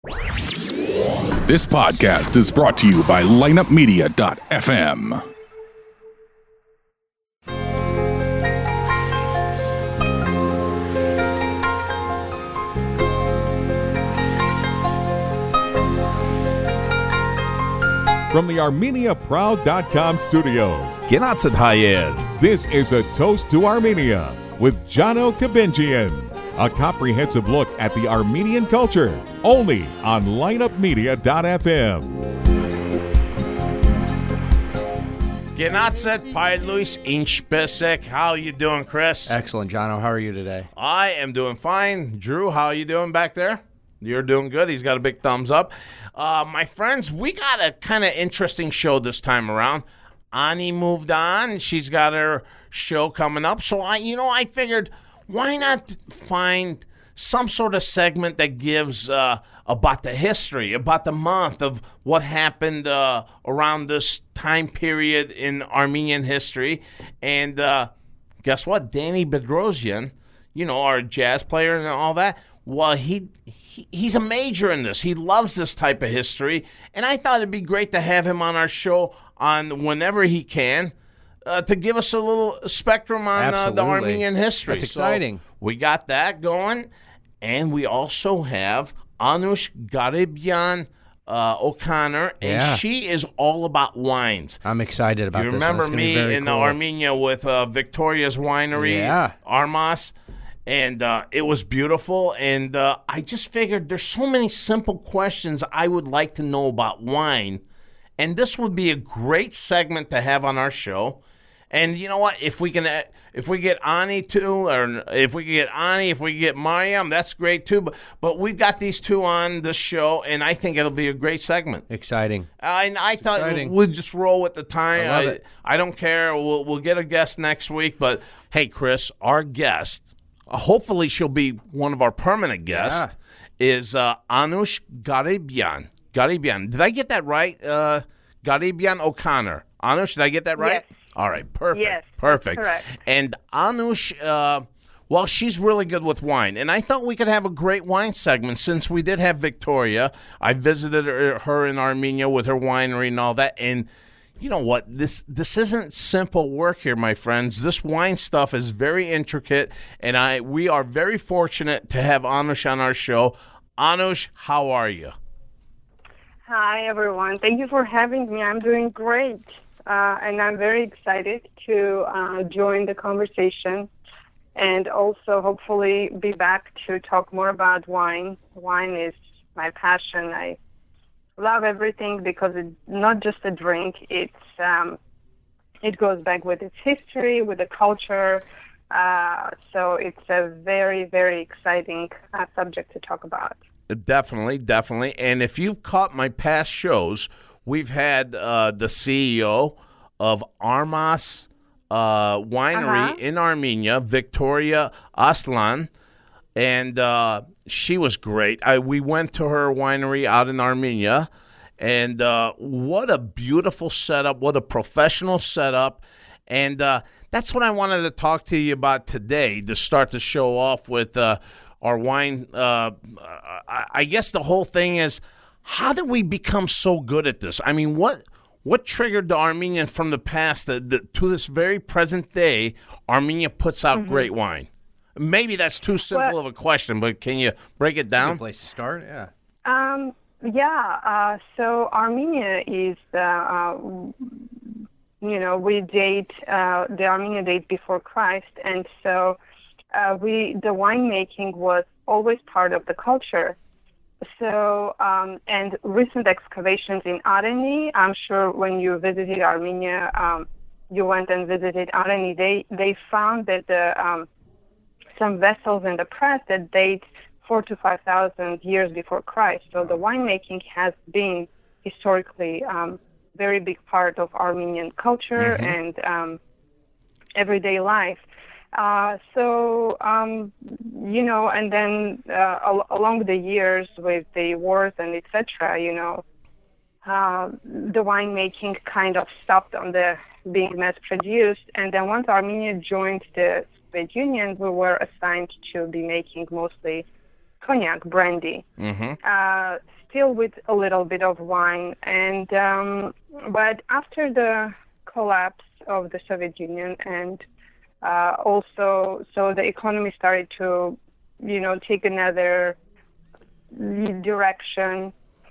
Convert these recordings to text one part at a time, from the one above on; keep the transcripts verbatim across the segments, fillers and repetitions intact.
This podcast is brought to you by lineup media dot f m. From the Armenia Proud dot com studios, Gennat Hayed. This is A Toast to Armenia with Jono Kabinjian. A comprehensive look at the Armenian culture, only on lineup media dot f m. Gennat Pailuis Inchpesek. How you doing, Chris? Excellent, Jono. How are you today? I am doing fine. Drew, how are you doing back there? You're doing good. He's got a big thumbs up. Uh, my friends, we got a kind of interesting show this time around. Ani moved on. She's got her show coming up. So, I, you know, I figured, why not find some sort of segment that gives uh, about the history, about the month of what happened uh, around this time period in Armenian history. And uh, guess what? Danny Bedrosian, you know, our jazz player and all that, well, he, he he's a major in this. He loves this type of history. And I thought it'd be great to have him on our show on whenever he can. Uh, to give us a little spectrum on uh, the Armenian history. That's exciting. So we got that going, and we also have Anush Garibyan uh, O'Connor, and Yeah. she is all about wines. I'm excited about You this. remember It's gonna be me very in cool. Armenia with uh, Victoria's Winery, Yeah. Armas, and uh, it was beautiful. And uh, I just figured there's so many simple questions I would like to know about wine, and this would be a great segment to have on our show. And you know what? If we can, uh, if we get Ani too, or if we can get Ani, if we can get Mariam, that's great too. But but we've got these two on the show, and I think it'll be a great segment. Exciting. Uh, and I thought exciting. we'd just roll with the time. I love I, it. I don't care. We'll we'll get a guest next week. But hey, Chris, our guest, uh, hopefully she'll be one of our permanent guests, is uh, Anush Garibyan. Garibyan. Did I get that right? Uh, Garibyan O'Connor. Anush, did I get that right? Yes. All right, perfect. Yes, perfect. correct. And Anush, uh, well, she's really good with wine. And I thought we could have a great wine segment since we did have Victoria. I visited her, her in Armenia with her winery and all that. And you know what? This this isn't simple work here, my friends. This wine stuff is very intricate. And I we are very fortunate to have Anush on our show. Anush, how are you? Hi, everyone. Thank you for having me. I'm doing great. Uh, and I'm very excited to uh, join the conversation and also hopefully be back to talk more about wine. Wine is my passion. I love everything because it's not just a drink. It's um, it goes back with its history, with the culture. Uh, so it's a very, very exciting uh, subject to talk about. Definitely, definitely. And if you've caught my past shows, we've had uh, the C E O of Armas uh, Winery Uh-huh. in Armenia, Victoria Aslan, and uh, she was great. I, we went to her winery out in Armenia, and uh, what a beautiful setup, what a professional setup. And uh, that's what I wanted to talk to you about today to start the show off with uh, our wine. Uh, I, I guess the whole thing is, how did we become so good at this? I mean, what what triggered the Armenian from the past that, that to this very present day, Armenia puts out Mm-hmm. great wine? Maybe that's too simple Well- of a question, but can you break it Good down? place to start. Yeah. Um, yeah, uh, so Armenia is, uh, uh, you know, we date, uh, the Armenian date before Christ, and so uh, we the winemaking was always part of the culture. So, um, and recent excavations in Areni, I'm sure when you visited Armenia, um, you went and visited Areni, they, they found that the, um, some vessels in the press that date four to five thousand years before Christ. So the winemaking has been historically um, very big part of Armenian culture Mhm. and um, everyday life. Uh, so, um, you know, and then uh, al- along the years with the wars and et cetera, you know, uh, the winemaking kind of stopped on the being mass-produced. And then once Armenia joined the Soviet Union, we were assigned to be making mostly cognac, brandy, Mm-hmm. uh, still with a little bit of wine. And um, but after the collapse of the Soviet Union, and uh, also so the economy started to, you know, take another direction.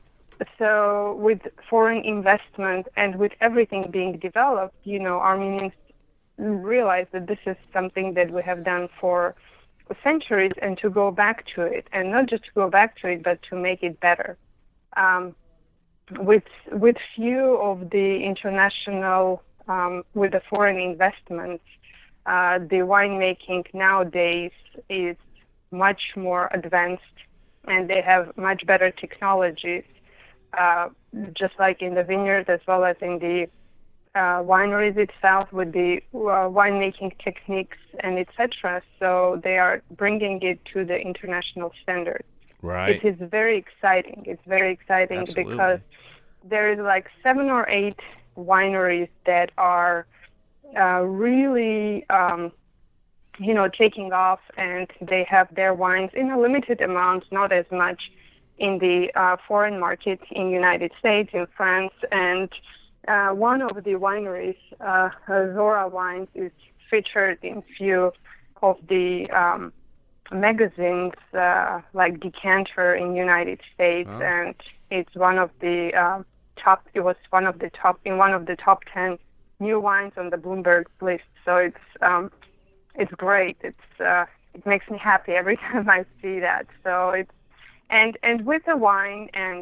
So with foreign investment and with everything being developed, you know, Armenians realize that this is something that we have done for centuries, and to go back to it, and not just to go back to it, but to make it better. Um, with with few of the international, um, with the foreign investments, uh, the winemaking nowadays is much more advanced, and they have much better technologies, uh, just like in the vineyard as well as in the Uh, wineries itself, with the uh, winemaking techniques and et cetera. So they are bringing it to the international standard. Right. It is very exciting. It's very exciting Absolutely. because there is like seven or eight wineries that are uh, really, um, you know, taking off, and they have their wines in a limited amount, not as much in the uh, foreign market in United States, in France, and Uh, one of the wineries, uh, Zora Wines, is featured in few of the um, magazines, uh, like Decanter in United States, Oh. and it's one of the uh, top. It was one of the top in one of the top ten new wines on the Bloomberg list. So it's um, it's great. It's uh, it makes me happy every time I see that. So it's and and with the wine and,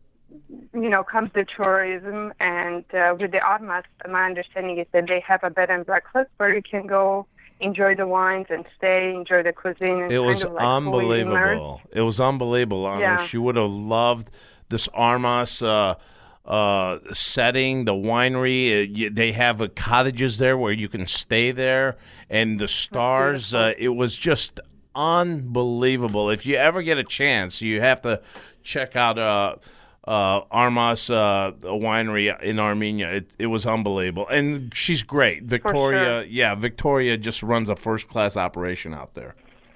you know, comes the tourism, and uh, with the Armas, my understanding is that they have a bed and breakfast where you can go enjoy the wines and stay, enjoy the cuisine. And It was kind of like fully immerse. unbelievable. It was unbelievable. Anna. Yeah. She would have loved this Armas uh, uh, setting, the winery. Uh, y- they have uh, cottages there where you can stay there, and the stars. Uh, it was just unbelievable. If you ever get a chance, you have to check out Uh, Uh, Armas uh, winery in Armenia. It, it was unbelievable, and she's great. Victoria, sure. yeah, Victoria just runs a first class operation out there.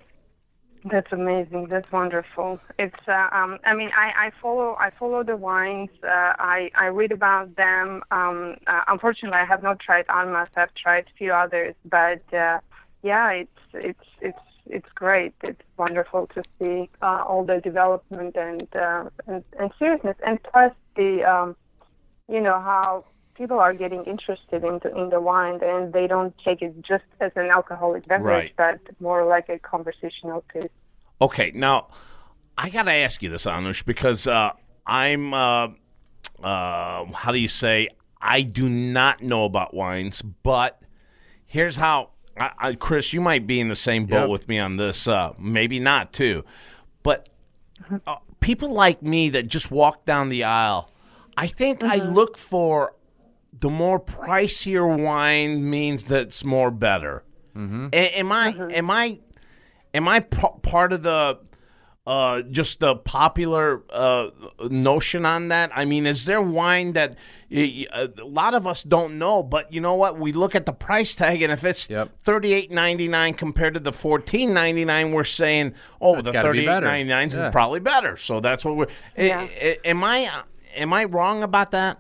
That's amazing. That's wonderful. It's. Uh, um, I mean, I, I follow. I follow the wines. Uh, I I read about them. Um, uh, unfortunately, I have not tried Armas. I've tried a few others, but uh, yeah, it's it's it's. It's great. It's wonderful to see uh, all the development and, uh, and and seriousness, and plus the, um, you know, how people are getting interested in the, in the wine, and they don't take it just as an alcoholic beverage, Right. but more like a conversational piece. Okay, now I got to ask you this, Anush, because uh, I'm, uh, uh, how do you say, I do not know about wines, but here's how. I, I, Chris, you might be in the same boat Yep. with me on this. Uh, maybe not, too. But uh, people like me that just walk down the aisle, I think I look for the more pricier wine means that's more better. Mm-hmm. A- am I? Am I? Am I p- part of the uh, just the popular uh, notion on that? I mean, is there wine that uh, a lot of us don't know, but you know what? We look at the price tag, and if it's Yep. thirty-eight ninety-nine compared to the fourteen ninety-nine, we're saying, oh, That's the gotta be thirty-eight better. ninety-nine is Yeah. probably better. So that's what we're. Yeah. I- I- am I? Am I wrong about that?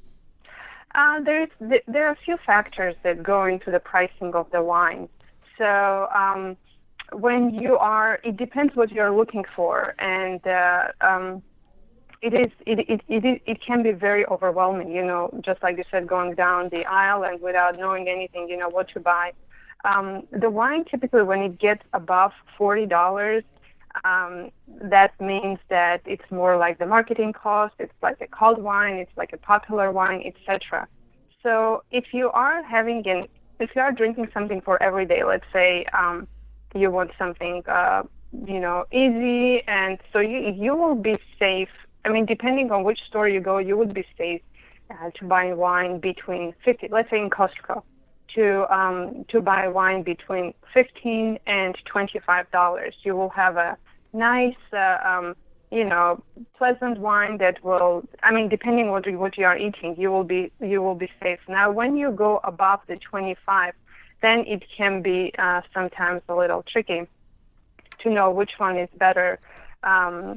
Uh, there's th- there are a few factors that go into the pricing of the wine. So um, when you are, it depends what you're looking for, and uh, um, it is it, it it it it can be very overwhelming. You know, just like you said, going down the aisle and without knowing anything, you know what to buy. Um, the wine typically, when it gets above forty dollars, um, that means that it's more like the marketing cost. It's like a cult wine. It's like a popular wine, et cetera. So if you are having an, if you are drinking something for every day, let's say um, you want something, uh, you know, easy, and so you you will be safe. I mean, depending on which store you go, you would be safe uh, to buy wine between fifty. Let's say in Costco, to um, to buy wine between fifteen and twenty-five dollars. You will have a nice, uh, um, you know, pleasant wine that will. I mean, depending what you, what you are eating, you will be you will be safe. Now, when you go above the twenty-five, then it can be uh, sometimes a little tricky to know which one is better. um,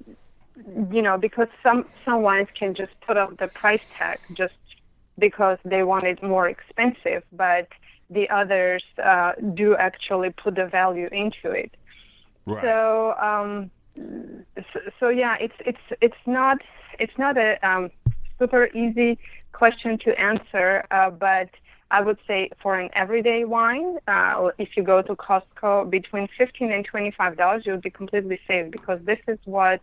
you know, because some some wines can just put up the price tag just because they want it more expensive, but the others uh, do actually put the value into it. Right. So, um, so, so yeah, it's it's it's not it's not a um, super easy question to answer, uh, but I would say for an everyday wine, uh, if you go to Costco, between fifteen and twenty-five dollars, you'll be completely safe, because this is what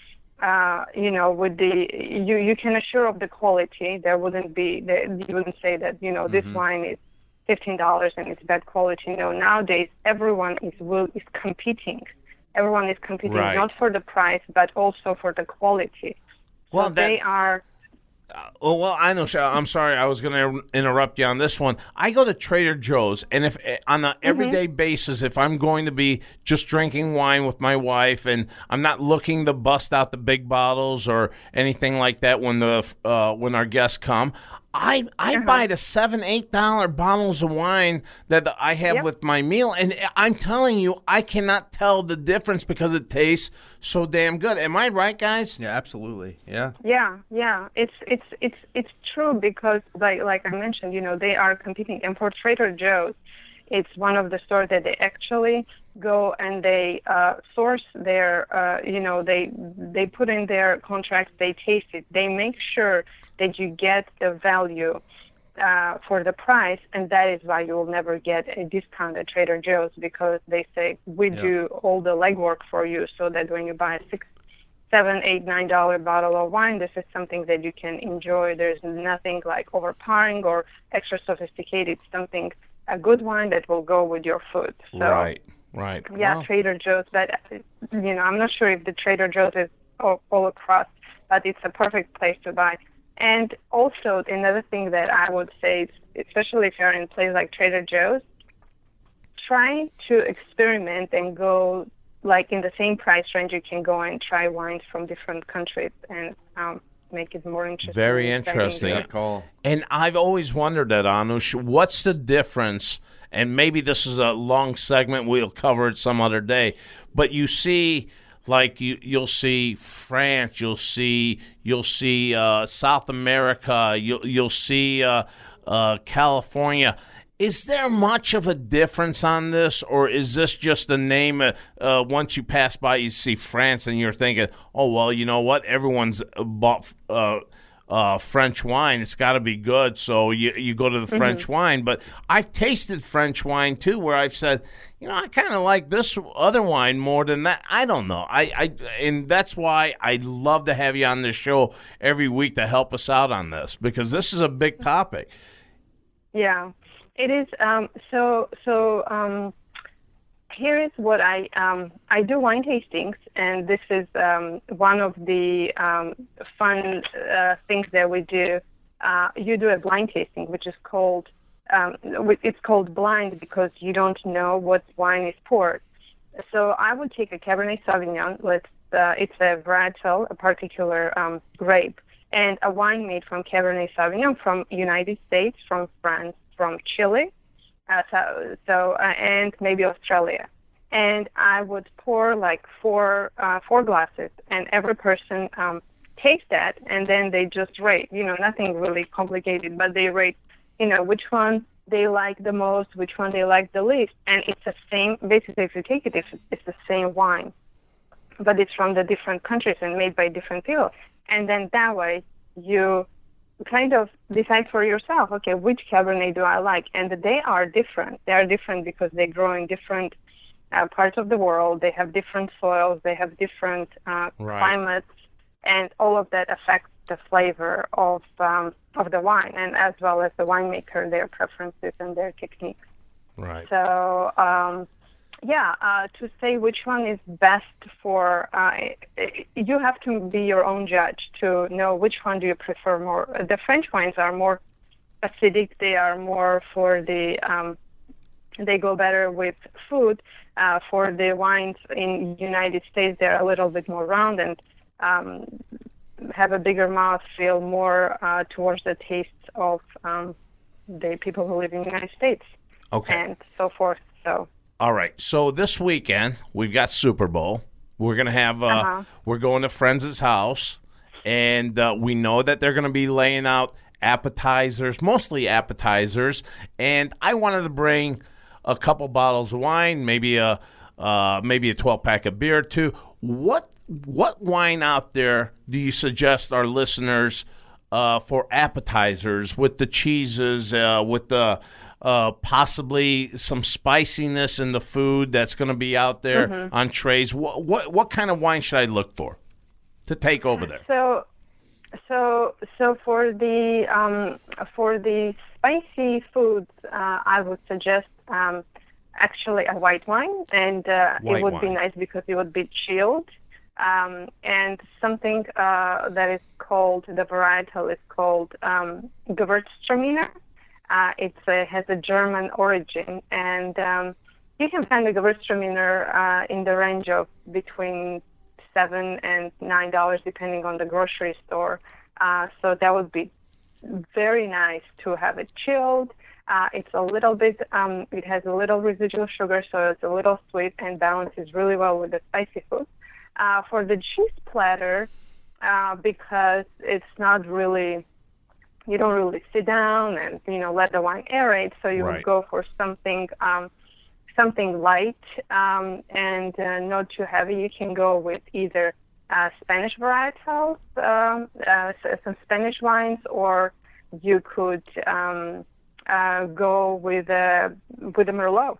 uh, you know. With the you you can assure of the quality. There wouldn't be the, you wouldn't say that you know Mm-hmm. this wine is fifteen dollars and it's bad quality. No, nowadays everyone is will is competing. Everyone is competing Right. not for the price but also for the quality. Well, so that- they are. Oh, well, I know. Cheryl, I'm sorry. I was going to interrupt you on this one. I go to Trader Joe's, and if on an everyday basis, if I'm going to be just drinking wine with my wife, and I'm not looking to bust out the big bottles or anything like that when the uh, when our guests come, I I buy the seven eight dollar bottles of wine that I have Yep. with my meal, and I'm telling you, I cannot tell the difference because it tastes so damn good. Am I right, guys? Yeah, absolutely. Yeah. Yeah, yeah, it's it's it's it's true, because like like I mentioned, you know, they are competing, and for Trader Joe's, it's one of the stores that they actually go and they uh, source their, uh, you know, they they put in their contracts, they taste it, they make sure that you get the value uh, for the price, and that is why you will never get a discount at Trader Joe's, because they say we Yeah. do all the legwork for you, so that when you buy a six seven, eight, nine dollar bottle of wine, this is something that you can enjoy. There's nothing like overpowering or extra sophisticated. It's something, a good wine that will go with your food. So, Right, right. yeah, Well, Trader Joe's. But you know, I'm not sure if the Trader Joe's is all, all across, but it's a perfect place to buy. And also, another thing that I would say, especially if you're in a place like Trader Joe's, try to experiment and go, like in the same price range, you can go and try wines from different countries and um, make it more interesting. Very and interesting. Good call. And I've always wondered that, Anush, what's the difference? And maybe this is a long segment, we'll cover it some other day. But you see, like you, you'll see France, you'll see, you'll see uh, South America, you'll you'll see uh, uh, California. Is there much of a difference on this, or is this just a name? Uh, uh, once you pass by, you see France, and you're thinking, "Oh well, you know what? Everyone's bought uh, uh, French wine. It's got to be good." So you you go to the French wine. But I've tasted French wine too, where I've said, you know, I kind of like this other wine more than that. I don't know. I, I and that's why I love to have you on this show every week to help us out on this, because this is a big topic. Yeah, it is. Um, so so um, here is what I um, I do wine tastings, and this is um, one of the um, fun uh, things that we do. Uh, you do a blind tasting, which is called um, it's called blind because you don't know what wine is poured. So I would take a Cabernet Sauvignon. Let's uh, it's a varietal, a particular um, grape, and a wine made from Cabernet Sauvignon from United States, from France, from Chile, uh, so, so uh, and maybe Australia. And I would pour like four uh, four glasses, and every person um, taste that, and then they just rate. You know, nothing really complicated, but they rate, you know, which one they like the most, which one they like the least. And it's the same, basically, if you take it, it's, it's the same wine, but it's from the different countries and made by different people. And then that way, you kind of decide for yourself, okay, which Cabernet do I like? And they are different. They are different because they grow in different uh, parts of the world. They have different soils. They have different uh, Right. climates, and all of that affects the flavor of um, of the wine, and as well as the winemaker, their preferences and their techniques. Right. So, um, yeah, uh, to say which one is best for, uh, you have to be your own judge to know which one do you prefer more. The French wines are more acidic. They are more for the, um, they go better with food. Uh, for the wines in United States, they're a little bit more round and um, have a bigger mouth, feel more uh, towards the tastes of um, the people who live in the United States, Okay. and so forth. So. All right. So this weekend we've got Super Bowl. We're gonna have. Uh, Uh-huh. We're going to friends' house, and uh, we know that they're gonna be laying out appetizers, mostly appetizers. And I wanted to bring a couple bottles of wine, maybe a uh, maybe a twelve pack of beer too. What what wine out there do you suggest our listeners uh, for appetizers with the cheeses, uh, with the uh, possibly some spiciness in the food that's going to be out there Mm-hmm. on trays? What, what what kind of wine should I look for to take over there? So, so, so for the um, for the spicy foods, uh, I would suggest um, actually a white wine, and uh, White it would be wine. nice because it would be chilled. Um, and something uh, that is called, the varietal is called um, Gewürztraminer. Uh, it uh, has a German origin, and um, you can find the Gewürztraminer uh, in the range of between seven and nine dollars, depending on the grocery store. Uh, so that would be very nice to have it chilled. Uh, it's a little bit, um, it has a little residual sugar, so it's a little sweet and balances really well with the spicy food. Uh, for the cheese platter, uh, because it's not really, you don't really sit down and, you know, let the wine aerate, so you Right. would go for something um, something light um, and uh, not too heavy. You can go with either uh, Spanish varietals, um, uh, s- some Spanish wines, or you could um, uh, go with a, with a Merlot.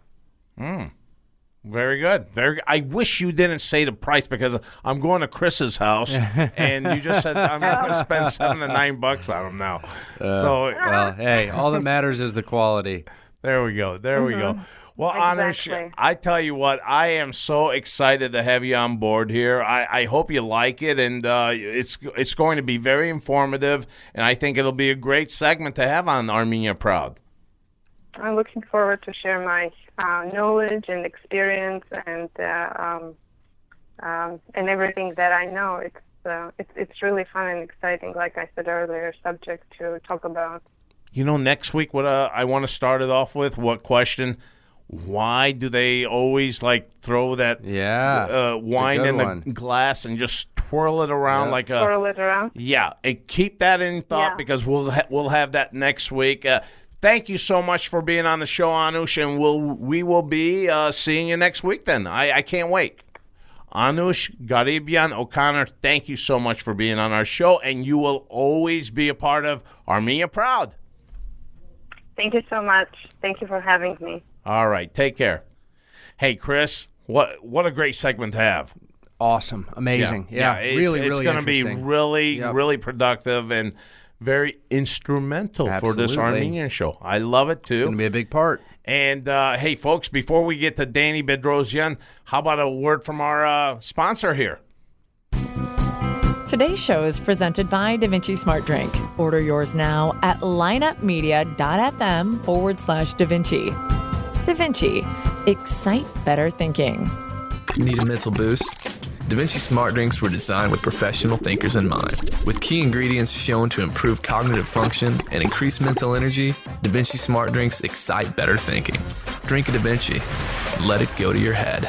Very good. Very. Good. I wish you didn't say the price because I'm going to Chris's house, and you just said I'm going to spend seven to nine bucks on him now. so Well, hey, all that matters is the quality. there we go. There we go. Well, Exactly. Anush, I tell you what, I am so excited to have you on board here. I, I hope you like it, and uh, it's it's going to be very informative, and I think it'll be a great segment to have on Armenia Proud. I'm looking forward to share my uh, knowledge and experience and uh, um, um, and everything that I know. It's uh, it's it's really fun and exciting. Like I said earlier, subject to talk about. You know, next week, what uh, I want to start it off with, what question? Why do they always, like, throw that Yeah, uh, it's a wine good in the one. glass and just twirl it around Yeah. like a... Swirl it around. Yeah, and keep that in thought Yeah. because we'll ha- we'll have that next week. Uh, thank you so much for being on the show, Anush, and we'll we will be uh, seeing you next week. Then I, I can't wait. Anush Garibian O'Connor, thank you so much for being on our show, and you will always be a part of Armenia Proud. Thank you so much. Thank you for having me. All right, take care. Hey, Chris, what what a great segment to have. Awesome, amazing. Yeah, it's, really, it's really gonna be interesting. really, Yep. really productive and very instrumental for this Absolutely. Armenian show. I love it too. It's going to be a big part. And uh, hey, folks, before we get to Danny Bedrosian, how about a word from our uh, sponsor here? Today's show is presented by DaVinci Smart Drink. Order yours now at lineupmedia.fm forward slash DaVinci. DaVinci, excite better thinking. Need a mental boost? DaVinci Smart Drinks were designed with professional thinkers in mind. With key ingredients shown to improve cognitive function and increase mental energy, DaVinci Smart Drinks excite better thinking. Drink a DaVinci. Let it go to your head.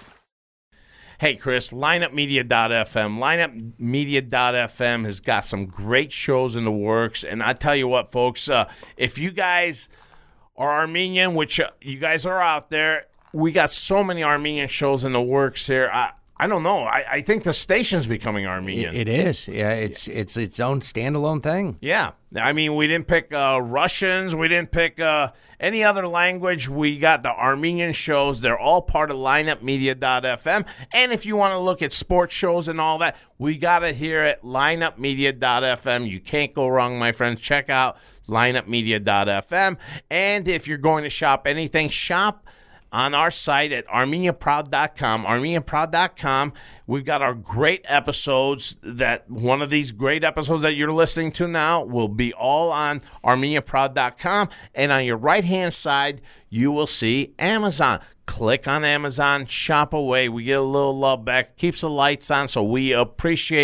Hey, Chris, lineupmedia dot f m. lineupmedia dot f m has got some great shows in the works. And I tell you what, folks, uh, if you guys are Armenian, which uh, you guys are out there, we got so many Armenian shows in the works here. I, I don't know. I, I think the station's becoming Armenian. It, it is. Yeah, it's it's its own standalone thing. Yeah. I mean, we didn't pick uh, Russians. We didn't pick uh, any other language. We got the Armenian shows. They're all part of lineupmedia dot f m. And if you want to look at sports shows and all that, we got it here at lineupmedia dot f m. You can't go wrong, my friends. Check out lineupmedia dot f m. And if you're going to shop anything, shop on our site at armenia proud dot com. armenia proud dot com. We've got our great episodes. That one of these great episodes that you're listening to now will be all on armenia proud dot com. And on your right-hand side, you will see Amazon. Click on Amazon, shop away. We get a little love back. Keeps the lights on, so we appreciate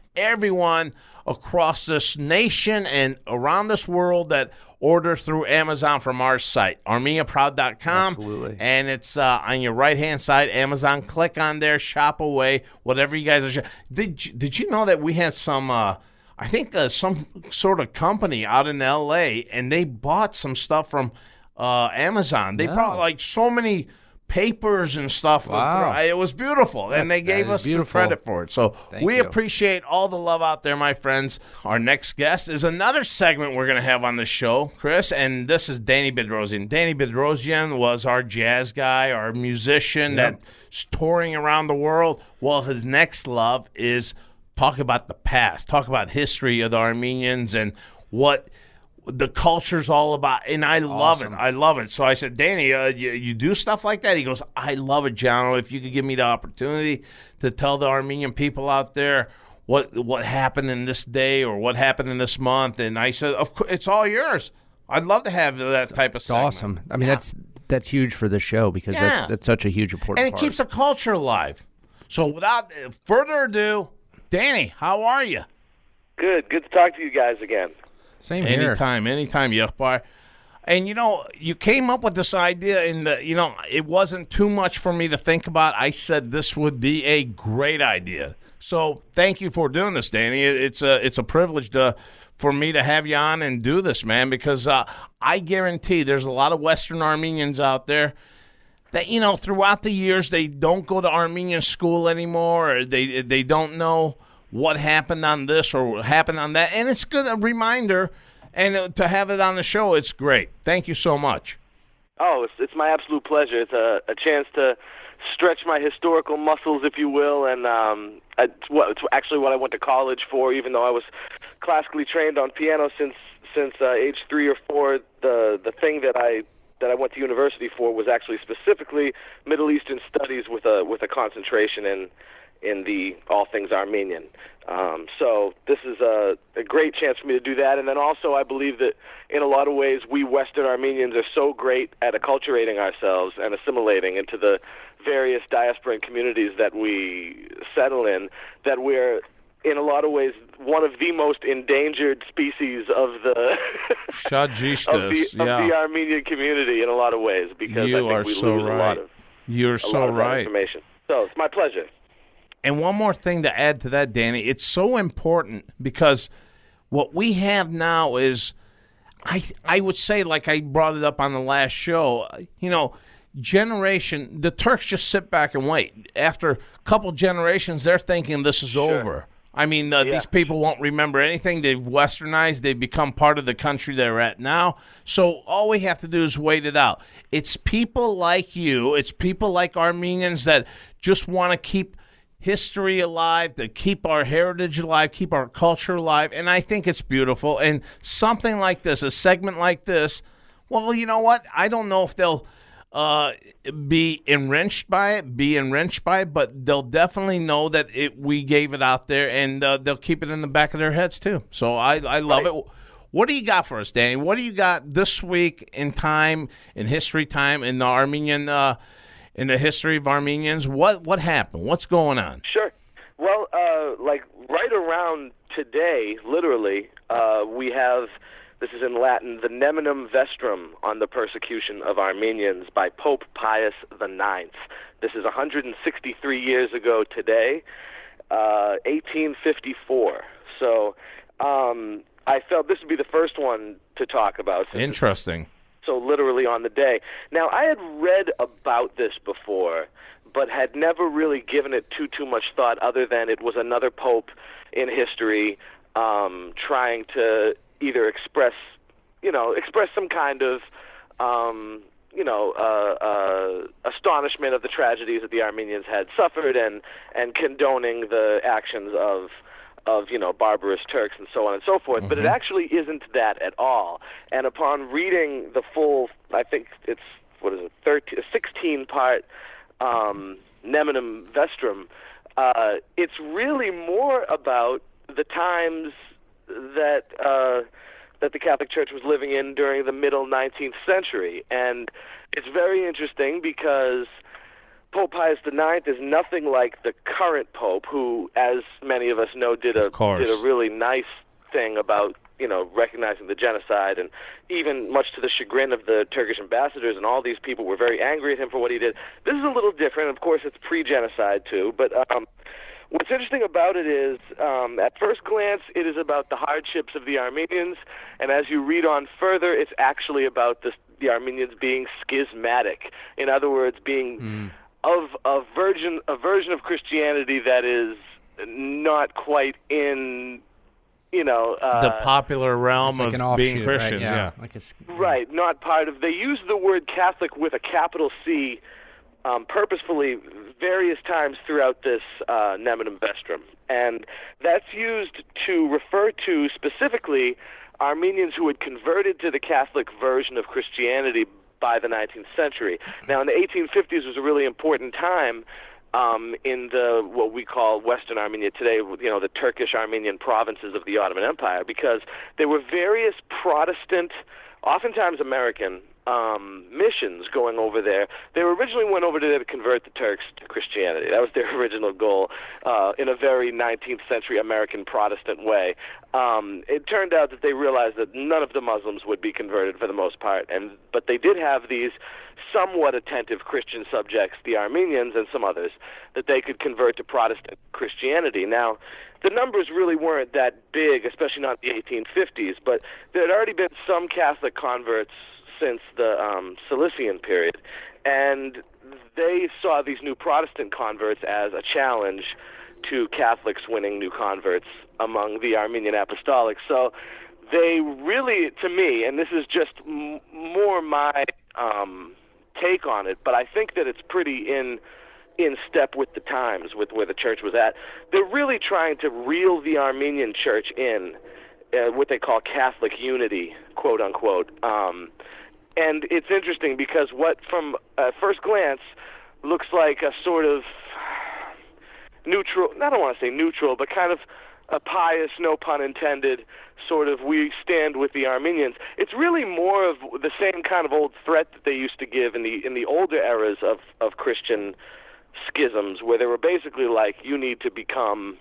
everyone across this nation and around this world that order through Amazon from our site, Armenia Proud dot com. Absolutely. And it's uh, on your right-hand side, Amazon. Click on there, shop away, whatever you guys are. Sh- did, you- did you know that we had some, uh, I think, uh, some sort of company out in L A, and they bought some stuff from uh, Amazon. They No. brought, like, so many papers and stuff. Wow. It was beautiful, and they That gave is us the beautiful. credit for it. So Thank we you. appreciate all the love out there, my friends. Our next guest is another segment we're going to have on the show, Chris, and this is Danny Bedrosian. Danny Bedrosian was our jazz guy, our musician Yep. that's touring around the world. Well, his next love is talk about the past, talk about history of the Armenians and what the culture's all about, and I love Awesome. it. I love it. So I said, Danny, uh, you, you do stuff like that? He goes, I love it, John. If you could give me the opportunity to tell the Armenian people out there what what happened in this day or what happened in this month, and I said, of course, it's all yours. I'd love to have that type of It's segment. awesome. I mean, that's that's huge for the show because Yeah. that's that's such a huge important And it part. keeps the culture alive. So without further ado, Danny, how are you? Good. Good to talk to you guys again. Same here. Anytime, anytime, Yachbar. And, you know, you came up with this idea, and, you know, it wasn't too much for me to think about. I said this would be a great idea. So thank you for doing this, Danny. It- It's a, it's a privilege to for me to have you on and do this, man, because uh, I guarantee there's a lot of Western Armenians out there that, you know, throughout the years they don't go to Armenian school anymore, or they they don't know what happened on this or what happened on that. And it's good, a reminder, and uh, to have it on the show, it's great. Thank you so much. Oh, it's, it's my absolute pleasure. It's a, a chance to stretch my historical muscles, if you will, and um, I, it's, what, it's actually what I went to college for, even though I was classically trained on piano since since uh, age three or four. The the thing that I that I went to university for was actually specifically Middle Eastern studies with a with a concentration in in the all things Armenian. Um, so this is a, a great chance for me to do that. And then also I believe that in a lot of ways we Western Armenians are so great at acculturating ourselves and assimilating into the various diasporan communities that we settle in, that we're in a lot of ways one of the most endangered species of the of Shadjistas, the, of yeah. the Armenian community in a lot of ways, because You I think are we so lose a lot right. of You're a so lot of that right. information. So it's my pleasure. And one more thing to add to that, Danny, it's so important because what we have now is, I I would say, like I brought it up on the last show, you know, generation, the Turks just sit back and wait. After a couple generations, they're thinking this is over. I mean, uh, Yeah. these people won't remember anything. They've westernized. They've become part of the country they're at now. So all we have to do is wait it out. It's people like you. It's people like Armenians that just want to keep history alive, to keep our heritage alive, keep our culture alive. And I think it's beautiful. And something like this, a segment like this, well, you know what? I don't know if they'll uh, be enriched by it, be enriched by it, but they'll definitely know that it we gave it out there, and uh, they'll keep it in the back of their heads too. So I, I love Right. it. What do you got for us, Danny? What do you got this week in time, in history time, in the Armenian, uh, in the history of Armenians? What what happened? What's going on? Sure. Well, uh, like right around today, literally, uh, we have, this is in Latin, the Neminum Vestrum on the persecution of Armenians by Pope Pius the Ninth. This is one hundred sixty-three years ago today, uh, eighteen fifty-four. So um, I felt this would be the first one to talk about. since it's Interesting. so literally on the day. Now, I had read about this before, but had never really given it too, too much thought other than it was another pope in history um, trying to either express, you know, express some kind of, um, you know, uh, uh, astonishment of the tragedies that the Armenians had suffered and, and condoning the actions of of, you know, barbarous Turks and so on and so forth, but it actually isn't that at all. And upon reading the full, I think it's, what is it, thirteen, sixteen-part um, Neminum Vestrum, uh, it's really more about the times that uh, that the Catholic Church was living in during the middle nineteenth century. And it's very interesting because Pope Pius the Ninth is nothing like the current Pope, who, as many of us know, did a Of course. did a really nice thing about, you know, recognizing the genocide, and even much to the chagrin of the Turkish ambassadors and all these people were very angry at him for what he did. This is a little different. Of course, it's pre-genocide too, but um, what's interesting about it is, um, at first glance, it is about the hardships of the Armenians, and as you read on further, it's actually about the, the Armenians being schismatic. In other words, being Mm. of a version, a version of Christianity that is not quite in, you know, uh, the popular realm It's like of an being offshoot, Christians. right? Yeah. Like a s- right, not part of. They use the word Catholic with a capital C um, purposefully various times throughout this uh, Nemenem Vestrum, and that's used to refer to specifically Armenians who had converted to the Catholic version of Christianity by the nineteenth century. Now, in the eighteen fifties was a really important time um, in the what we call Western Armenia today, you know, the Turkish Armenian provinces of the Ottoman Empire, because there were various Protestant, oftentimes American, um, missions going over there. They originally went over there to convert the Turks to Christianity. That was their original goal, uh, in a very nineteenth century American Protestant way. Um, it turned out that they realized that none of the Muslims would be converted for the most part, and but they did have these somewhat attentive Christian subjects, the Armenians and some others, that they could convert to Protestant Christianity. Now, the numbers really weren't that big, especially not in the eighteen fifties, but there had already been some Catholic converts since the um, Cilician period, and they saw these new Protestant converts as a challenge to Catholics winning new converts among the Armenian Apostolics. So they really, to me, and this is just m- more my um, take on it, but I think that it's pretty in in step with the times, with where the church was at. They're really trying to reel the Armenian church in, uh, what they call Catholic unity, quote unquote. Um, and it's interesting because what, from uh, first glance, looks like a sort of neutral, I don't want to say neutral, but kind of a pious, no pun intended, sort of we stand with the Armenians. It's really more of the same kind of old threat that they used to give in the in the older eras of, of Christian schisms, where they were basically like, you need to become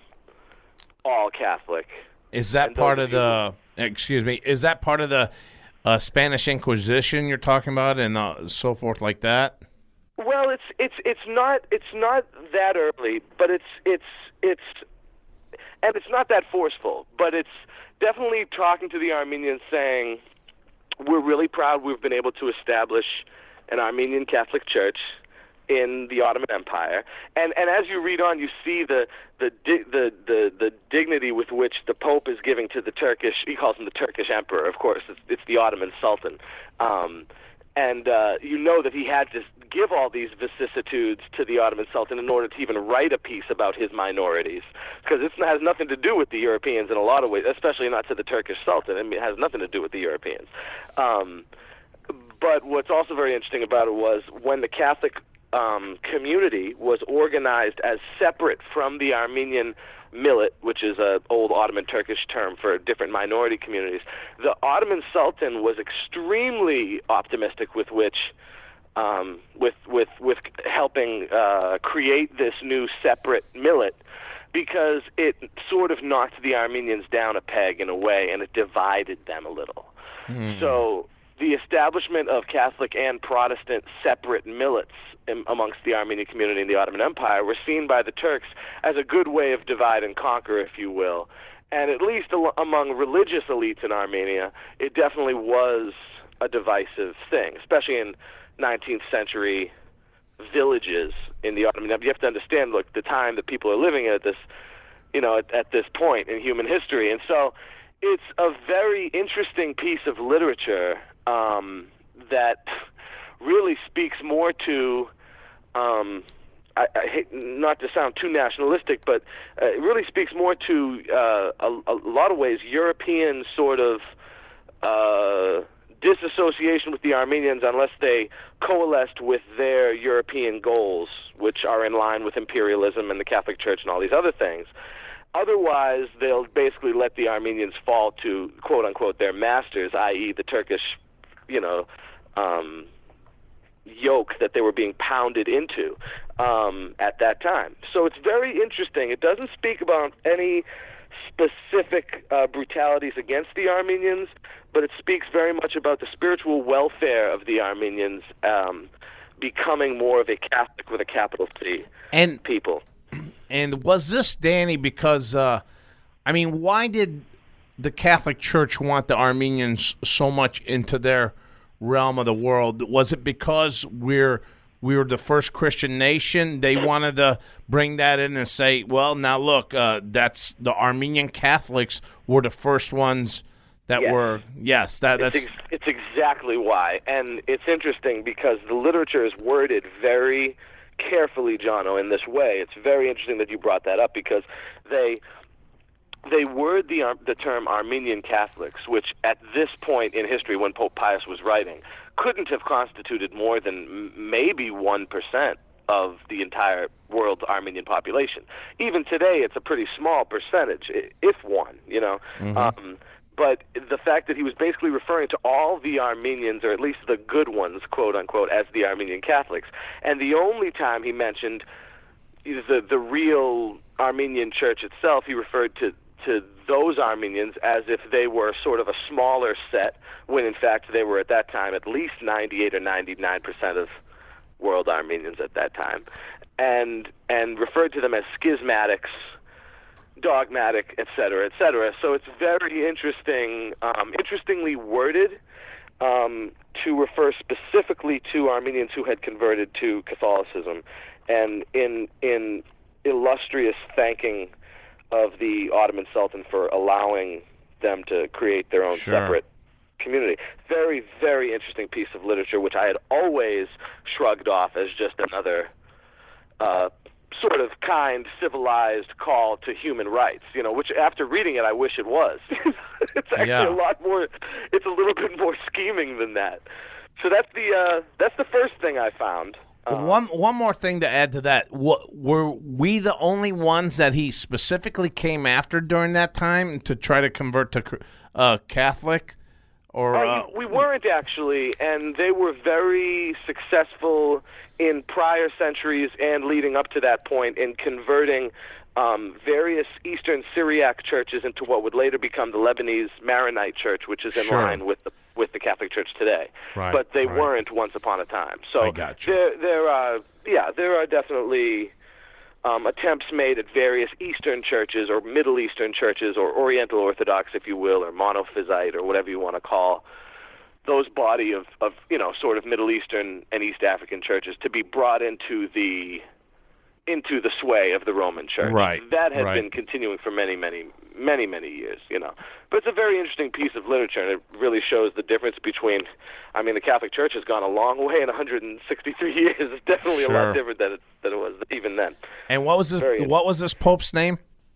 all Catholic. Is that And part those of the, excuse me, is that part of the uh, Spanish Inquisition you're talking about and uh, so forth like that? Well, it's it's it's not it's not that early, but it's it's it's and it's not that forceful, but it's definitely talking to the Armenians saying, we're really proud we've been able to establish an Armenian Catholic Church in the Ottoman Empire, and and as you read on, you see the the di- the the the dignity with which the Pope is giving to the Turkish. He calls him the Turkish Emperor, of course. It's, it's the Ottoman Sultan, um, and uh, you know that he had to give all these vicissitudes to the Ottoman Sultan in order to even write a piece about his minorities, because it has nothing to do with the Europeans in a lot of ways, especially not to the Turkish Sultan. I mean, it has nothing to do with the Europeans. Um, but what's also very interesting about it was when the Catholic Um, community was organized as separate from the Armenian millet, which is an old Ottoman Turkish term for different minority communities. The Ottoman Sultan was extremely optimistic with which, um, with with with helping uh, create this new separate millet, because it sort of knocked the Armenians down a peg in a way, and it divided them a little. Hmm. So the establishment of Catholic and Protestant separate millets in, amongst the Armenian community in the Ottoman Empire were seen by the Turks as a good way of divide and conquer, if you will. And at least al- among religious elites in Armenia, it definitely was a divisive thing, especially in nineteenth century villages in the Ottoman Empire. You have to understand, look, the time that people are living at this, you know, at, at this point in human history. And so it's a very interesting piece of literature um, that really speaks more to, um, I, I hate not to sound too nationalistic, but uh, it really speaks more to, uh, a, a lot of ways, European sort of uh, disassociation with the Armenians unless they coalesced with their European goals, which are in line with imperialism and the Catholic Church and all these other things. Otherwise, they'll basically let the Armenians fall to, quote-unquote, their masters, that is the Turkish, you know, um, yoke that they were being pounded into um, at that time. So it's very interesting. It doesn't speak about any specific uh, brutalities against the Armenians, but it speaks very much about the spiritual welfare of the Armenians um, becoming more of a Catholic with a capital C and people. And was this, Danny, because, uh, I mean, why did the Catholic Church want the Armenians so much into their realm of the world? Was it because we're we were the first Christian nation? They wanted to bring that in and say, well, now look, uh, that's the Armenian Catholics were the first ones that Yes. were, yes, that that's It's, ex- it's exactly why. And it's interesting because the literature is worded very carefully, Jono, in this way. It's very interesting that you brought that up because they they word the Ar- the term Armenian Catholics, which at this point in history, when Pope Pius was writing, couldn't have constituted more than m- maybe one percent of the entire world's Armenian population. Even today, it's a pretty small percentage, i- if one, you know. Mm-hmm. Um, but the fact that he was basically referring to all the Armenians, or at least the good ones, quote unquote, as the Armenian Catholics. And the only time he mentioned the the real Armenian Church itself, he referred to to those Armenians as if they were sort of a smaller set, when in fact they were at that time at least ninety-eight or ninety-nine percent of world Armenians at that time, and and referred to them as schismatics, dogmatic, et cetera, et cetera. So it's very interesting, um, interestingly worded um, to refer specifically to Armenians who had converted to Catholicism, and in in illustrious thanking of the Ottoman Sultan for allowing them to create their own Sure. separate community. Very, very interesting piece of literature, which I had always shrugged off as just another uh, sort of kind, civilized call to human rights, you know, which after reading it, I wish it was. It's actually Yeah. a lot more, it's a little bit more scheming than that. So that's the, uh, that's the first thing I found. Um, One one more thing to add to that. Wa- Were we the only ones that he specifically came after during that time to try to convert to uh, Catholic? Or Uh, uh, we weren't actually, and they were very successful in prior centuries and leading up to that point in converting um, various Eastern Syriac churches into what would later become the Lebanese Maronite Church, which is in Sure. line with the with the Catholic Church today. Right, but they right. weren't once upon a time. So I got you. there, there are, yeah, there are definitely um, attempts made at various Eastern churches or Middle Eastern churches or Oriental Orthodox, if you will, or Monophysite or whatever you want to call those body of, of, you know, sort of Middle Eastern and East African churches to be brought into the into the sway of the Roman Church. Right, That has right. been continuing for many, many, many, many years, you know. But it's a very interesting piece of literature, and it really shows the difference between, I mean, the Catholic Church has gone a long way in one hundred sixty-three years. It's definitely a Sure. lot different than it, than it was even then. and what was this? Very What was this Pope's name?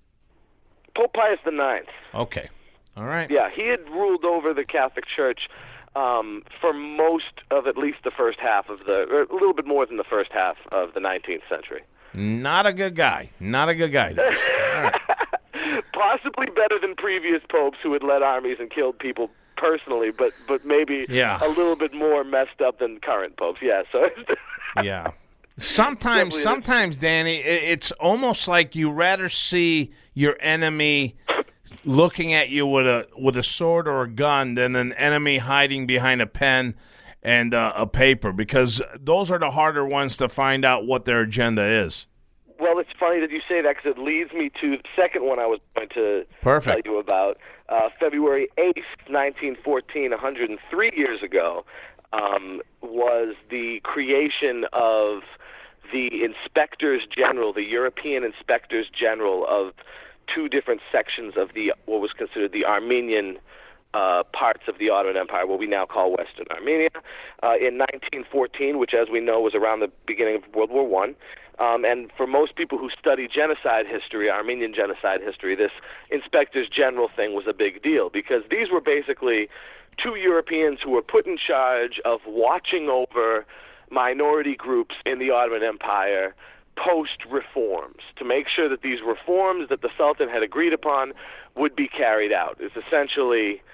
Pope Pius the Ninth. Okay, all right. Yeah, he had ruled over the Catholic Church um, for most of at least the first half of the, or a little bit more than the first half of the nineteenth century. Not a good guy. Not a good guy. Dennis. All right. Possibly better than previous popes who had led armies and killed people personally, but but maybe Yeah. a little bit more messed up than current popes. Yeah, so Yeah. Sometimes, Definitely. sometimes, Danny, i- it's almost like you rather see your enemy looking at you with a with a sword or a gun than an enemy hiding behind a pen and uh, a paper, because those are the harder ones to find out what their agenda is. Well, it's funny that you say that because it leads me to the second one I was going to Perfect. tell you about. Uh, February eighth, nineteen fourteen, one hundred three years ago, um, was the creation of the Inspectors General, the European Inspectors General of two different sections of the what was considered the Armenian Uh, parts of the Ottoman Empire, what we now call Western Armenia, uh, in nineteen fourteen, which, as we know, was around the beginning of World War One. Um, and for most people who study genocide history, Armenian genocide history, this Inspectors General thing was a big deal because these were basically two Europeans who were put in charge of watching over minority groups in the Ottoman Empire post-reforms to make sure that these reforms that the Sultan had agreed upon would be carried out. It's essentially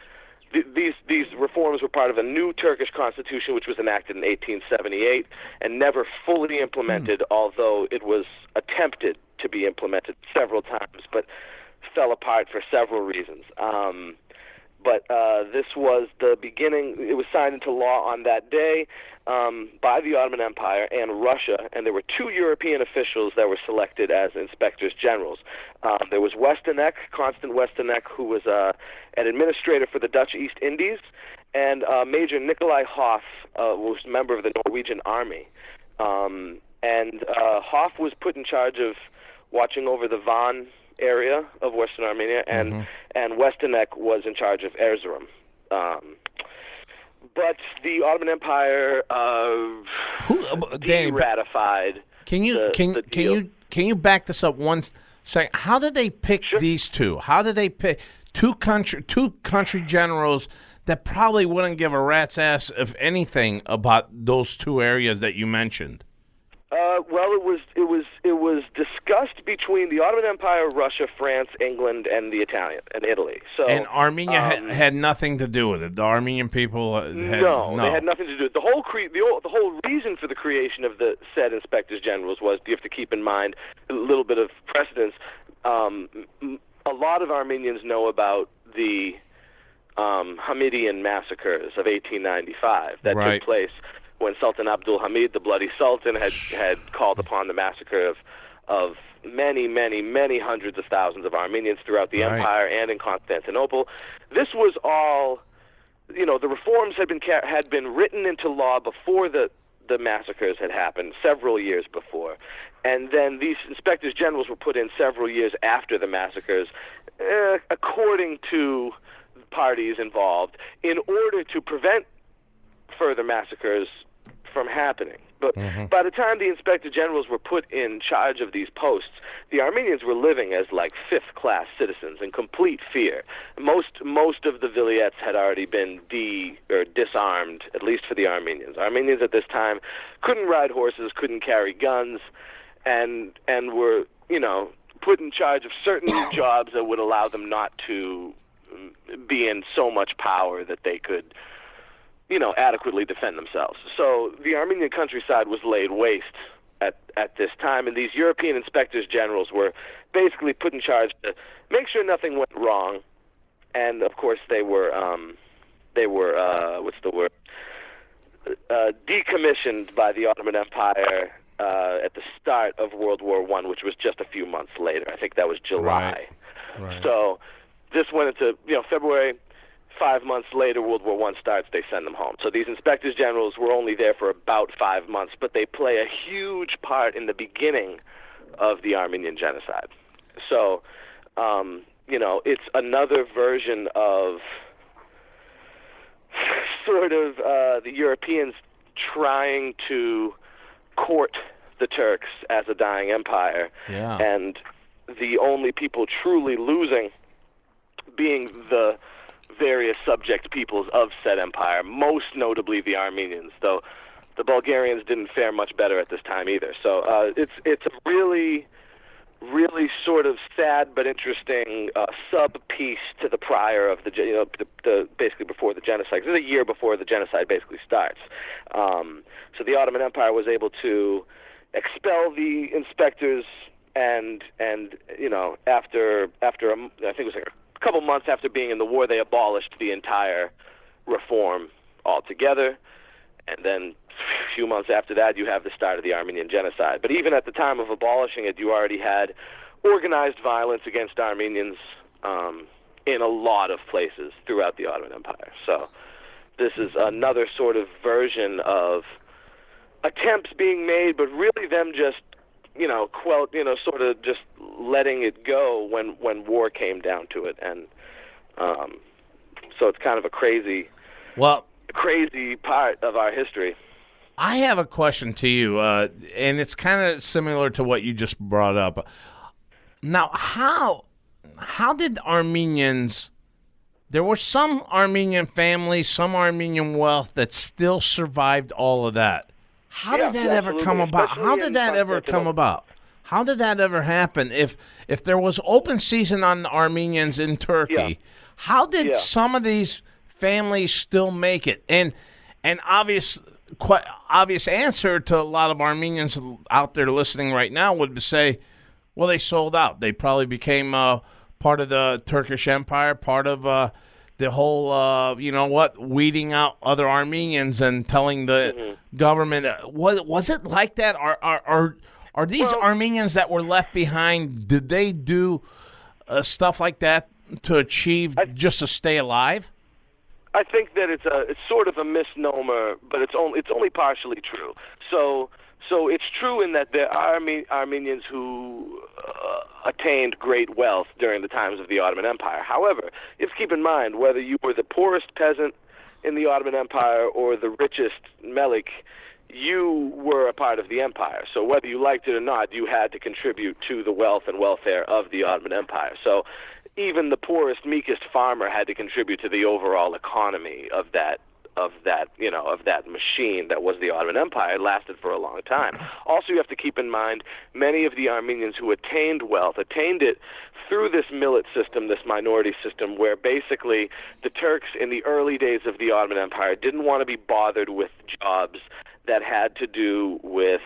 th- these these reforms were part of a new Turkish constitution, which was enacted in eighteen seventy-eight and never fully implemented, hmm. although it was attempted to be implemented several times, but fell apart for several reasons. Um, but uh, this was the beginning. It was signed into law on that day um, by the Ottoman Empire and Russia, and there were two European officials that were selected as inspectors generals. Um, there was Westenek, Constant Westenek, who was uh, an administrator for the Dutch East Indies, and uh, Major Nikolai Hoff uh, was a member of the Norwegian Army. Um, and uh, Hoff was put in charge of watching over the Van area of Western Armenia, and mm-hmm. and Westenek was in charge of Erzurum. Um, but the Ottoman Empire uh, Who, uh, Danny, ratified. Can you the, can the can deal. you can you back this up one second? How did they pick Sure. these two? How did they pick two country two country generals that probably wouldn't give a rat's ass, if anything, about those two areas that you mentioned? Uh, well, it was it was it was discussed between the Ottoman Empire, Russia, France, England, and the Italian and Italy. So And Armenia um, had, had nothing to do with it. The Armenian people uh, had no, no. they had nothing to do with it. The whole cre- the, whole- the whole reason for the creation of the said inspectors generals was, you have to keep in mind a little bit of precedence. Um, m- a lot of Armenians know about the um, Hamidian massacres of eighteen ninety-five that Right. took place when Sultan Abdul Hamid, the Bloody Sultan, had had called upon the massacre of of many, many, many hundreds of thousands of Armenians throughout the Right. empire and in Constantinople. This was all, you know, the reforms had been ca- had been written into law before the the massacres had happened, several years before, and then these inspectors generals were put in several years after the massacres, uh, according to parties involved, in order to prevent further massacres from happening. But mm-hmm. by the time the inspector generals were put in charge of these posts, the Armenians were living as like fifth-class citizens in complete fear. Most most of the vilayets had already been de or disarmed, at least for the Armenians. Armenians at this time couldn't ride horses, couldn't carry guns, and and were, you know, put in charge of certain jobs that would allow them not to be in so much power that they could, you know, adequately defend themselves. So the Armenian countryside was laid waste at at this time, and these European inspectors generals were basically put in charge to make sure nothing went wrong. And of course, they were um, they were uh, what's the word? Uh, decommissioned by the Ottoman Empire uh, at the start of World War One, which was just a few months later. I think that was July. Right. Right. So this went into, you know, February. Five months later, World War One starts, they send them home. So these inspectors generals were only there for about five months, but they play a huge part in the beginning of the Armenian genocide. So, um, you know, it's another version of sort of uh, the Europeans trying to court the Turks as a dying empire, Yeah. and the only people truly losing being the various subject peoples of said empire, most notably the Armenians, though the Bulgarians didn't fare much better at this time either. So uh, it's it's a really, really sort of sad but interesting uh, sub-piece to the prior of the, you know, the, the basically before the genocide. This is a year before the genocide basically starts. Um, so the Ottoman Empire was able to expel the inspectors, and and you know, after after a, I think it was like a A couple months after being in the war, they abolished the entire reform altogether, and then a few months after that, you have the start of the Armenian genocide. But even at the time of abolishing it, you already had organized violence against Armenians um, in a lot of places throughout the Ottoman Empire. So this is another sort of version of attempts being made, but really them just, you know, quell, you know, sort of just letting it go when, when war came down to it. And um, so it's kind of a crazy, Well, crazy part of our history. I have a question to you, uh, and it's kind of similar to what you just brought up. Now, how how did Armenians... There were some Armenian families, some Armenian wealth that still survived all of that. How Yeah, did that ever absolutely, come about? How especially did in that ever come Constantinople. about? How did that ever happen? If if there was open season on the Armenians in Turkey, Yeah. how did Yeah. some of these families still make it? And and obvious, quite obvious answer to a lot of Armenians out there listening right now would say, well, they sold out. They probably became uh, part of the Turkish Empire, part of uh, the whole, uh, you know what, weeding out other Armenians and telling the mm-hmm. government. Uh, was was it like that? Are are are, are these well, Armenians that were left behind? Did they do uh, stuff like that to achieve I, just to stay alive? I think that it's a it's sort of a misnomer, but it's only it's only partially true. So. So it's true in that there are Arme- Armenians who uh, attained great wealth during the times of the Ottoman Empire. However, you have to keep in mind whether you were the poorest peasant in the Ottoman Empire or the richest Melik, you were a part of the empire. So whether you liked it or not, you had to contribute to the wealth and welfare of the Ottoman Empire. So even the poorest, meekest farmer had to contribute to the overall economy of that of that, you know, of that machine that was the Ottoman Empire. It lasted for a long time. Also, you have to keep in mind, many of the Armenians who attained wealth attained it through this millet system, this minority system, where basically the Turks in the early days of the Ottoman Empire didn't want to be bothered with jobs that had to do with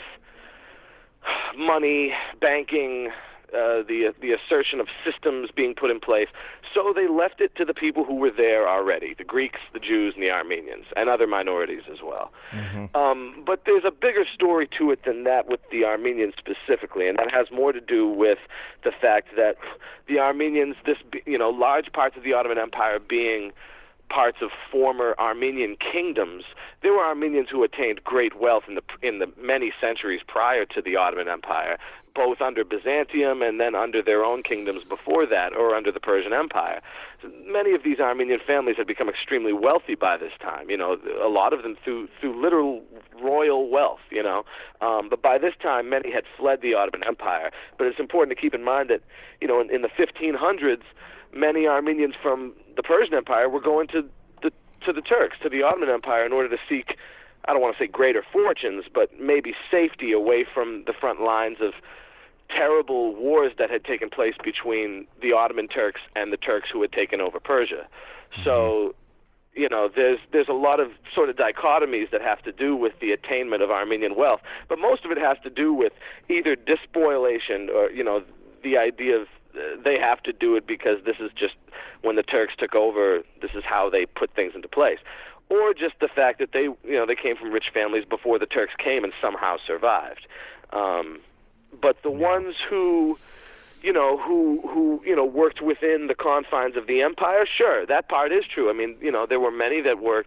money, banking, Uh, the the assertion of systems being put in place. So they left it to the people who were there already, the Greeks, the Jews, and the Armenians, and other minorities as well. Mm-hmm. Um, but there's a bigger story to it than that with the Armenians specifically, and that has more to do with the fact that the Armenians, this you know, large parts of the Ottoman Empire being parts of former Armenian kingdoms, there were Armenians who attained great wealth in the in the many centuries prior to the Ottoman Empire, both under Byzantium and then under their own kingdoms before that, or under the Persian Empire. So many of these Armenian families had become extremely wealthy by this time, you know, a lot of them through through literal royal wealth, you know. Um, but by this time, many had fled the Ottoman Empire. But it's important to keep in mind that, you know, in, in the fifteen hundreds, many Armenians from the Persian Empire were going to the to the Turks, to the Ottoman Empire, in order to seek, I don't want to say greater fortunes, but maybe safety away from the front lines of terrible wars that had taken place between the Ottoman Turks and the Turks who had taken over Persia. Mm-hmm. So, you know, there's there's a lot of sort of dichotomies that have to do with the attainment of Armenian wealth, but most of it has to do with either despoilation or, you know, the idea of uh, they have to do it because this is just when the Turks took over, this is how they put things into place. Or just the fact that they, you know, they came from rich families before the Turks came and somehow survived. Um, But the ones who, you know, who who you know worked within the confines of the empire, sure, that part is true. I mean, you know, there were many that worked,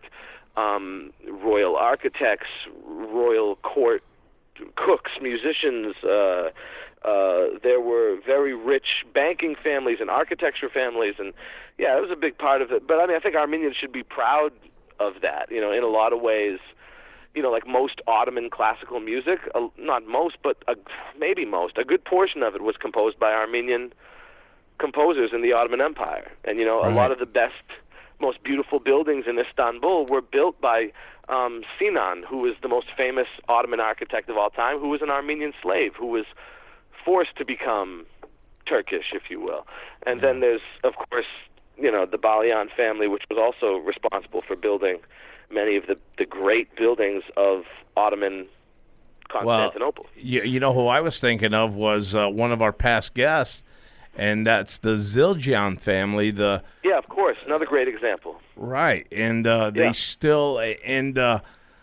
um, royal architects, royal court cooks, musicians. Uh, uh, there were very rich banking families and architecture families, and yeah, it was a big part of it. But I mean, I think Armenians should be proud of that. You know, in a lot of ways. You know, like most Ottoman classical music, uh, not most, but uh, maybe most, a good portion of it was composed by Armenian composers in the Ottoman Empire. And, you know, right. a lot of the best, most beautiful buildings in Istanbul were built by um, Sinan, who is the most famous Ottoman architect of all time, who was an Armenian slave, who was forced to become Turkish, if you will. And then there's, of course, you know, the Balayan family, which was also responsible for building many of the, the great buildings of Ottoman Constantinople. Well, you, you know who I was thinking of was uh, one of our past guests, and that's the Zildjian family. The yeah, of course, another great example. Right, and uh, they yeah. still and uh,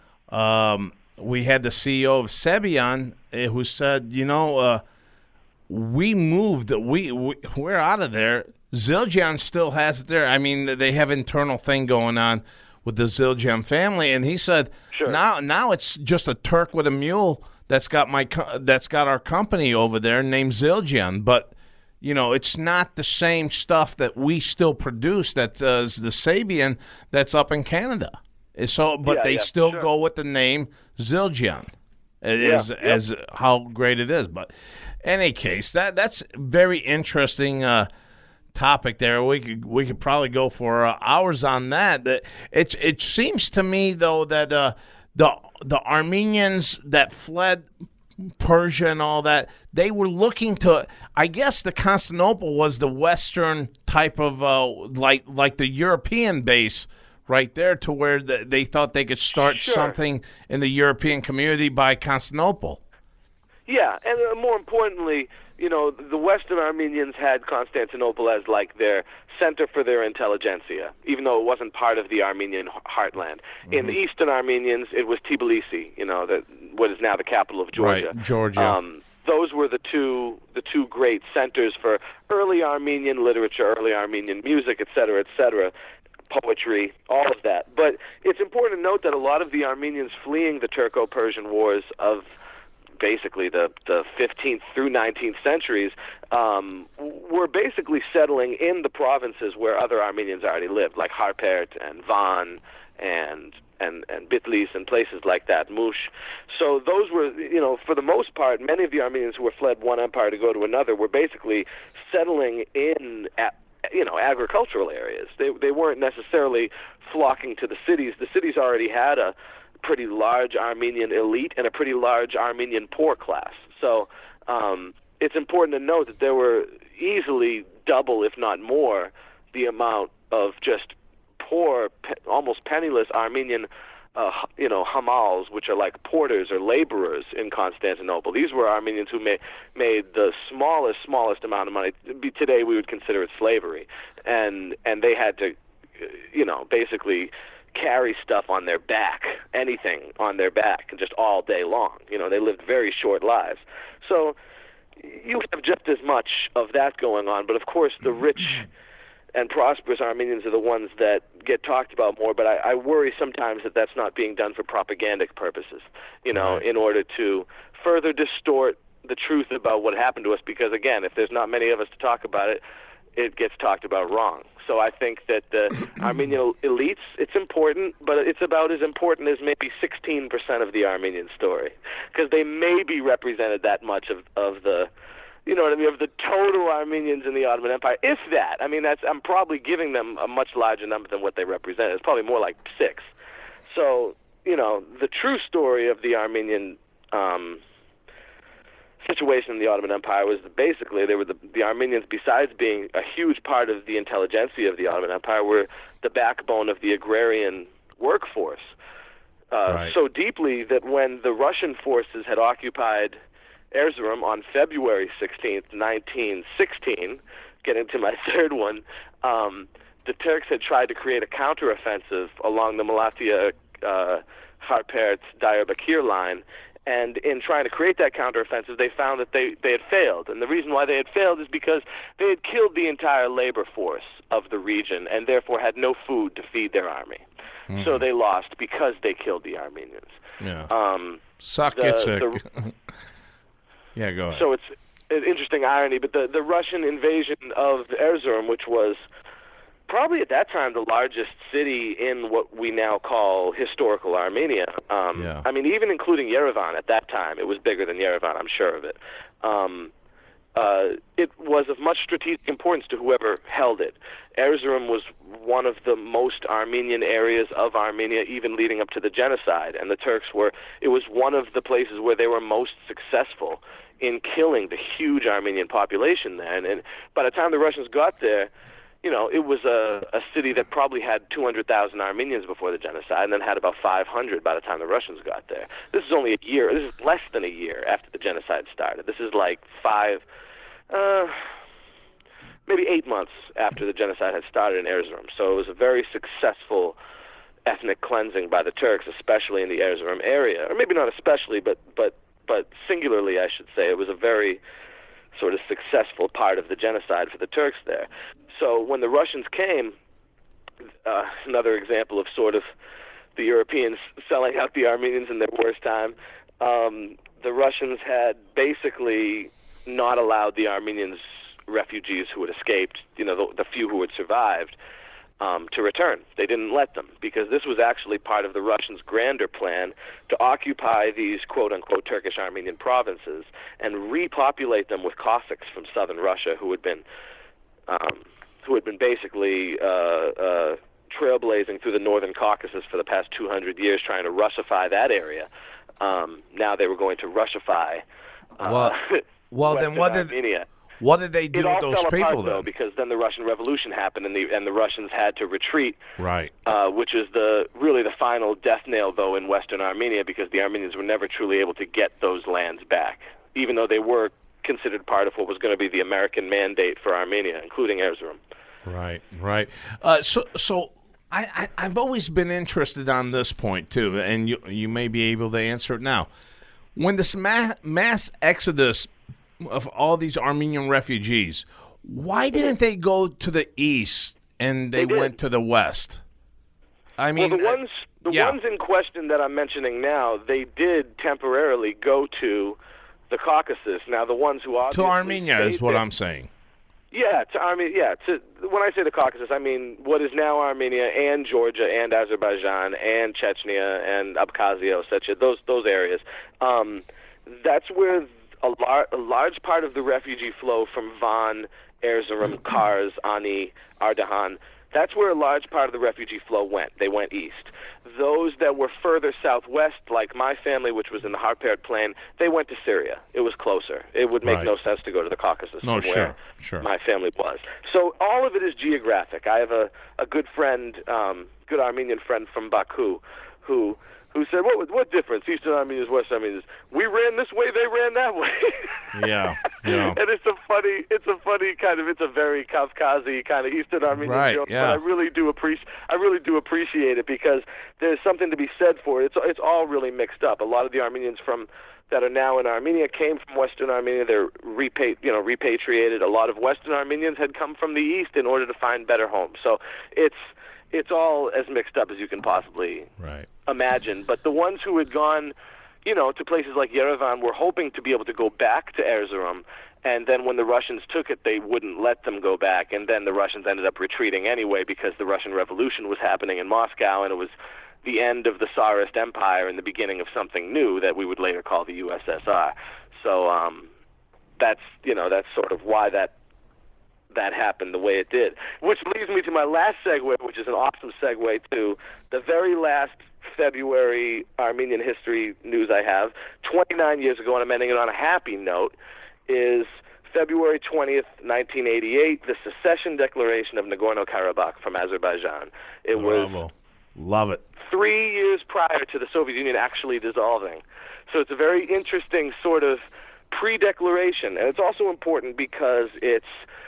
um, we had the C E O of Sebian uh, who said, you know, uh, we moved, we, we we're out of there. Zildjian still has it there. I mean, they have internal thing going on with the Zildjian family, and he said, sure. now now it's just a Turk with a mule that's got my co- that's got our company over there named Zildjian, but you know it's not the same stuff that we still produce. That uh, is the Sabian that's up in Canada. So, but yeah, they yeah, still sure. go with the name Zildjian as yeah, as yep. how great it is. But in any case, that that's very interesting. Uh, topic there. We could we could probably go for uh, hours on that. That it it seems to me though that uh, the the Armenians that fled Persia and all that, they were looking to. I guess the Constantinople was the Western type of uh, like like the European base right there to where the, they thought they could start Sure. something in the European community by Constantinople. Yeah, and uh, more importantly, you know, the Western Armenians had Constantinople as like their center for their intelligentsia, even though it wasn't part of the Armenian h- heartland. Mm-hmm. In the Eastern Armenians, it was Tbilisi, you know, the, what is now the capital of Georgia. Right, Georgia. Um, those were the two the two great centers for early Armenian literature, early Armenian music, et cetera, et cetera, poetry, all of that. But it's important to note that a lot of the Armenians fleeing the Turco-Persian wars of basically the, the fifteenth through nineteenth centuries um, were basically settling in the provinces where other Armenians already lived, like Harpert and Van and and and Bitlis and places like that, Mush. So those were, you know, for the most part, many of the Armenians who were fled one empire to go to another were basically settling in, at, you know, agricultural areas. They they weren't necessarily flocking to the cities. The cities already had a pretty large Armenian elite and a pretty large Armenian poor class. So um, it's important to note that there were easily double, if not more, the amount of just poor, pe- almost penniless Armenian, uh, you know, hamals, which are like porters or laborers in Constantinople. These were Armenians who made made the smallest, smallest amount of money. Today we would consider it slavery, and and they had to, you know, basically carry stuff on their back, anything on their back, and just all day long. You know, they lived very short lives. So you have just as much of that going on, but of course the rich and prosperous Armenians are the ones that get talked about more, but I, I worry sometimes that that's not being done for propagandic purposes, you know, Right. in order to further distort the truth about what happened to us, because, again, if there's not many of us to talk about it, it gets talked about wrong. So I think that the Armenian elites, it's important, but it's about as important as maybe sixteen percent of the Armenian story, because they may be represented that much of, of the, you know what I mean, of the total Armenians in the Ottoman Empire, if that. I mean, that's I'm probably giving them a much larger number than what they represent. It's probably more like six. So, you know, the true story of the Armenian um, situation in the Ottoman Empire was that basically they were the, the Armenians, besides being a huge part of the intelligentsia of the Ottoman Empire, were the backbone of the agrarian workforce. Uh, Right. So deeply that when the Russian forces had occupied Erzurum on February sixteenth, nineteen sixteen, getting to my third one, um, the Turks had tried to create a counteroffensive along the Malatya, uh, Harpert, Diyarbakir line, and in trying to create that counteroffensive, they found that they, they had failed. And the reason why they had failed is because they had killed the entire labor force of the region and therefore had no food to feed their army. Mm-hmm. So they lost because they killed the Armenians. Yeah. Um, Suck the- it, sick. the- Yeah, go ahead. So it's an interesting irony, but the, the Russian invasion of Erzurum, which was probably at that time the largest city in what we now call historical Armenia. Um, Yeah. I mean, even including Yerevan at that time, it was bigger than Yerevan, I'm sure of it. Um, uh, it was of much strategic importance to whoever held it. Erzurum was one of the most Armenian areas of Armenia, even leading up to the genocide, and the Turks were, it was one of the places where they were most successful in killing the huge Armenian population there. And, and by the time the Russians got there, you know, it was a, a city that probably had two hundred thousand Armenians before the genocide and then had about five hundred by the time the Russians got there. This is only a year, this is less than a year after the genocide started. This is like five, uh, maybe eight months after the genocide had started in Erzurum. So it was a very successful ethnic cleansing by the Turks, especially in the Erzurum area. Or maybe not especially, but, but, but singularly, I should say. It was a very sort of successful part of the genocide for the Turks there. So when the Russians came, uh, another example of sort of the Europeans selling out the Armenians in their worst time, um, the Russians had basically not allowed the Armenians, refugees who had escaped, you know, the, the few who had survived, um, to return. They didn't let them, because this was actually part of the Russians' grander plan to occupy these quote-unquote Turkish Armenian provinces and repopulate them with Cossacks from southern Russia who had been um, who had been basically uh, uh, trailblazing through the northern Caucasus for the past two hundred years, trying to Russify that area. Um, now they were going to Russify uh, Well, well then Western what did Armenia. What did they do it with all those fell people apart, then? though, because then the Russian Revolution happened, and the and the Russians had to retreat. Right. Uh, which is the really the final death nail, though, in Western Armenia, because the Armenians were never truly able to get those lands back, even though they were considered part of what was going to be the American mandate for Armenia, including Erzurum. Right, right. Uh, so, so I, I, I've always been interested on this point too, and you you may be able to answer it now. When this ma- mass exodus of all these Armenian refugees, why didn't they go to the east and they, They did. went to the west? I mean, well, the ones the yeah. ones in question that I'm mentioning now, they did temporarily go to the Caucasus. Now, the ones who to obviously Armenia is stayed what there- I'm saying. Yeah, to Armenia. Yeah, to when I say the Caucasus, I mean what is now Armenia and Georgia and Azerbaijan and Chechnya and Abkhazia, Ossetia, those those areas. Um, that's where a, lar- a large part of the refugee flow from Van, Erzurum, Kars, Ani, Ardahan. That's where a large part of the refugee flow went. They went east. Those that were further southwest, like my family, which was in the Harpert Plain, they went to Syria. It was closer. It would make Right. no sense to go to the Caucasus No, from sure, where sure. my family was. So all of it is geographic. I have a, a good friend, um, good Armenian friend from Baku, who who said, what what difference, Eastern Armenians, Western Armenians? We ran this way, they ran that way. Yeah, yeah. And it's a funny, it's a funny kind of, it's a very Kafkazi kind of Eastern Armenian Right, joke. yeah. But I really do appreciate, I really do appreciate it because there's something to be said for it. It's it's all really mixed up. A lot of the Armenians from that are now in Armenia came from Western Armenia. They're repa- you know, repatriated. A lot of Western Armenians had come from the East in order to find better homes. So it's it's all as mixed up as you can possibly Right. imagine. But the ones who had gone, you know, to places like Yerevan were hoping to be able to go back to Erzurum, and then when the Russians took it, they wouldn't let them go back, and then the Russians ended up retreating anyway because the Russian Revolution was happening in Moscow, and it was the end of the Tsarist Empire and the beginning of something new that we would later call the U S S R. So um, that's, you know, that's sort of why that that happened the way it did. Which leads me to my last segue, which is an awesome segue to the very last February Armenian history news I have. twenty-nine years ago, and I'm ending it on a happy note, is February twentieth, nineteen eighty-eight, the secession declaration of Nagorno-Karabakh from Azerbaijan. It was Bravo. Love it. three years prior to the Soviet Union actually dissolving. So it's a very interesting sort of pre-declaration, and it's also important because it's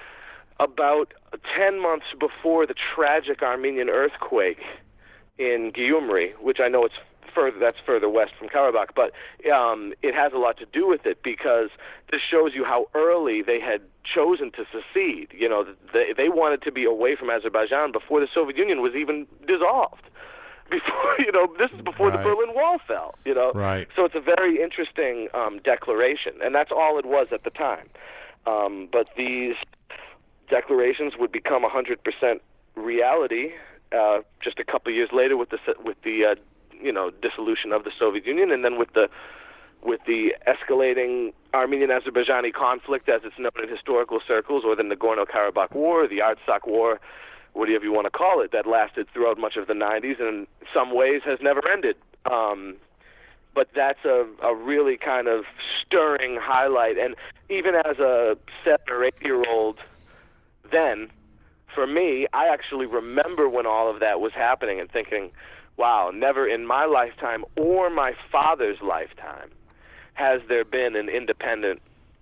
about ten months before the tragic Armenian earthquake in Gyumri, which I know it's further that's further west from Karabakh, but um, it has a lot to do with it because this shows you how early they had chosen to secede. You know, they, they wanted to be away from Azerbaijan before the Soviet Union was even dissolved. Before, you know, this is before Right. the Berlin Wall fell, you know. Right. So it's a very interesting um, declaration, and that's all it was at the time. Um, but these declarations would become one hundred percent reality uh, just a couple of years later with the with the uh, you know dissolution of the Soviet Union, and then with the with the escalating Armenian-Azerbaijani conflict, as it's known in historical circles, or the Nagorno-Karabakh War, the Artsakh War, whatever you want to call it, that lasted throughout much of the nineties and in some ways has never ended. Um, but that's a, a really kind of stirring highlight. And even as a seven or eight-year-old then, for me, I actually remember when all of that was happening and thinking, wow, never in my lifetime or my father's lifetime has there been an independent